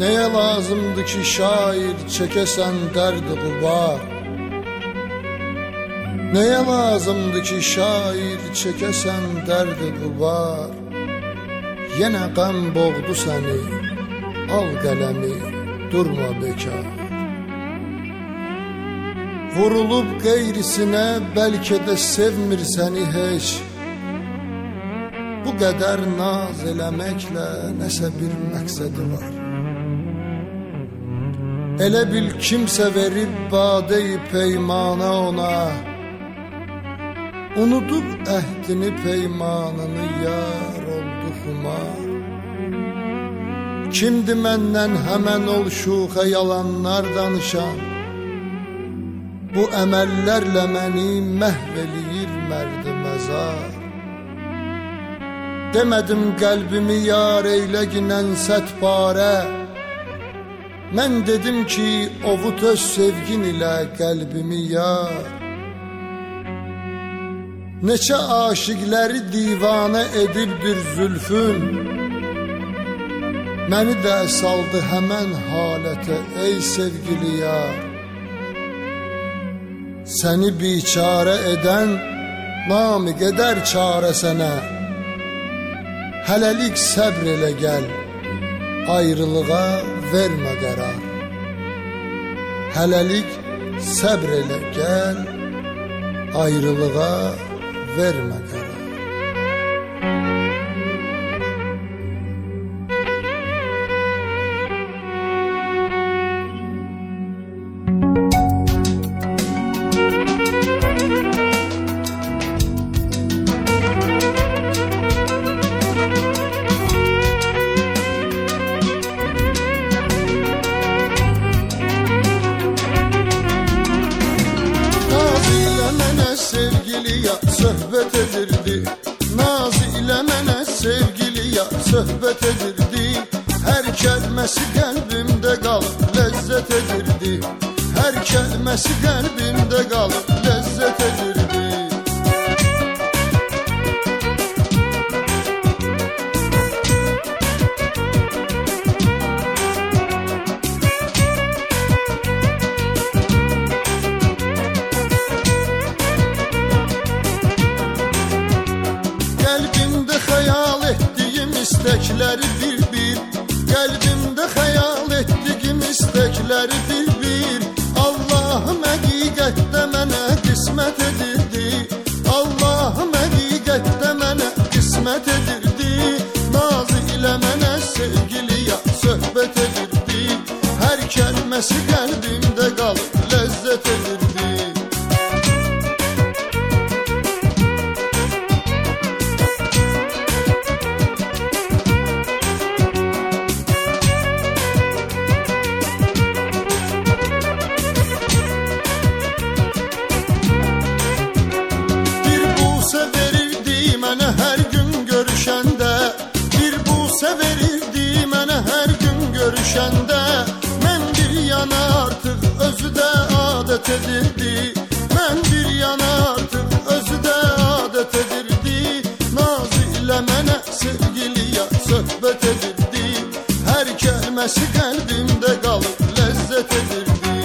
Neye lazımdı ki şair çekesen derdi gubar? Neye lazımdı ki şair çekesen derdi gubar? Yine qəm boğdu səni, al qələmi, durma bekar. Vurulub qeyrisinə, bəlkə də sevmir səni heç. Bu qədər naz eləməklə nəsə bir məqsədi var. Elə bil kimsə verib badeyi peymana ona, unudub əhdini peymanını, yar oldu xumar. Kimdi məndən həmən ol şuxə yalanlar danışan? Bu əməllərlə məni məhv eləyir mərd-i məzar. Demədim qəlbimi yar eylə ginən sətbarə. Mən dedim ki ovut öz sevgin ilə qəlbimi yar. Neçə aşiqləri divanə edibdir zülfün, məni də saldı həmən halətə ey sevgili yar. Səni biçarə edən nami qədər çarə sənə. Hələlik səbr elə gəl, ayrılığa vermə qərar. Hələlik səbr elə gəl, ayrılığa vermə qərar. Söhbət edirdi, naz ilə mənə sevgili yar söhbət edirdi. Hər kəlməsi qəlbimdə qalıb ləzzət edirdi. Hər kəlməsi qəlbimdə qalıb ləzzət edirdi. İstəkləri bir-bir, qəlbimdə xəyal etdiyim istəkləri bir-bir. Allahım həqiqətdə mənə qismət edirdi. Allahım həqiqətdə mənə qismət edirdi. Naz ilə mənə sevgili yar söhbət edirdi. Hər kəlməsi qəlbimdə qalıb ləzzət edirdi. Mən bir yana artıq özü də adət edirdi. Mən bir yana artıq özü də adət edirdi. Naz ilə mənə sevgili yar söhbət edirdi. Hər kəlməsi qəlbimdə qalıb ləzzət edirdi.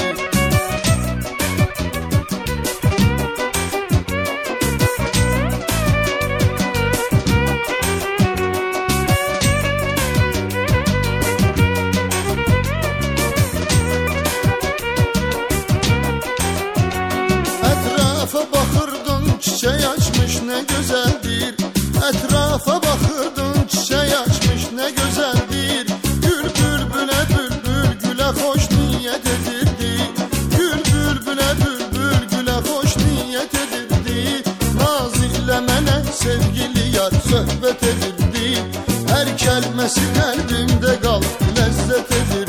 Çiçək açmış nə gözəldir. Ətrafa baxırdın, çiçək açmış nə gözəldir. Gül bülbülə bülbül gülə xoş niyyət edirdi. Gül bülbülə bülbül gülə xoş niyyət edirdi. Naz ilə mənə sevgili yar söhbət edirdi. Hər kəlməsi qəlbimdə qalıb ləzzət edirdi.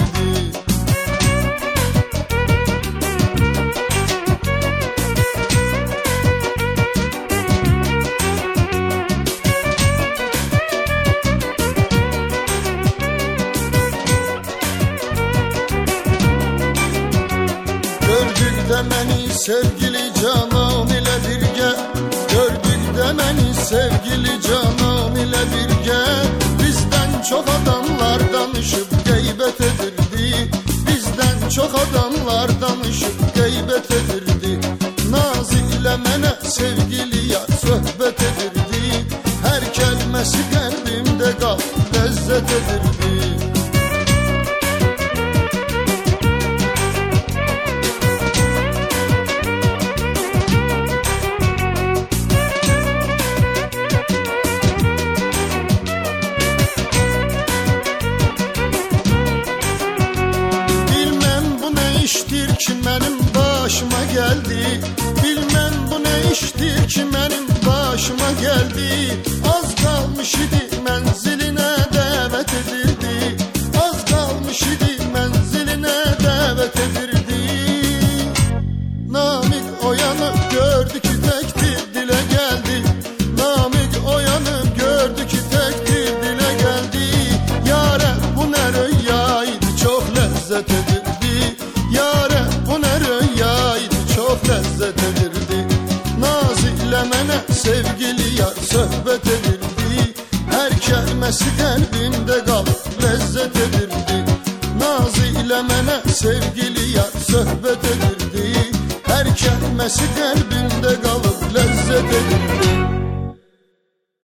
Məni sevgili canan ilə birgə, gördükdə məni sevgili canan ilə birgə. Bizdən çox adamlar adamlar danışıp qeybət edirdi. Bizdən çox adamlar danışıp qeybət edirdi. Naz ilə mənə sevgili yar söhbət edirdi. Hər kəlməsi qəlbimdə qalıb ləzzət edirdi. İşdir ki mənim başıma gəldi. Bilməm bu nə işdir ki mənim başıma gəldi. Az qalmış idi mənzilinə dəvət edirdi. Az qalmış idi mənzilinə dəvət edirdi. Namiq oyanıb gördü ki təkdir dilə gəldi. Namiq oyanıb gördü ki təkdir dilə gəldi. Yarə bu nə röya idi çox ləzzət edirdi. Yarə bu nə röya idi çox ləzzət edirdi. Naz ilə mənə sevgili yar söhbət edirdi. Hər kəlməsi qəlbimdə qalıb ləzzət edirdi. Naz ilə mənə sevgili yar söhbət edirdi. Hər kəlməsi qəlbimdə qalıb ləzzət edirdi.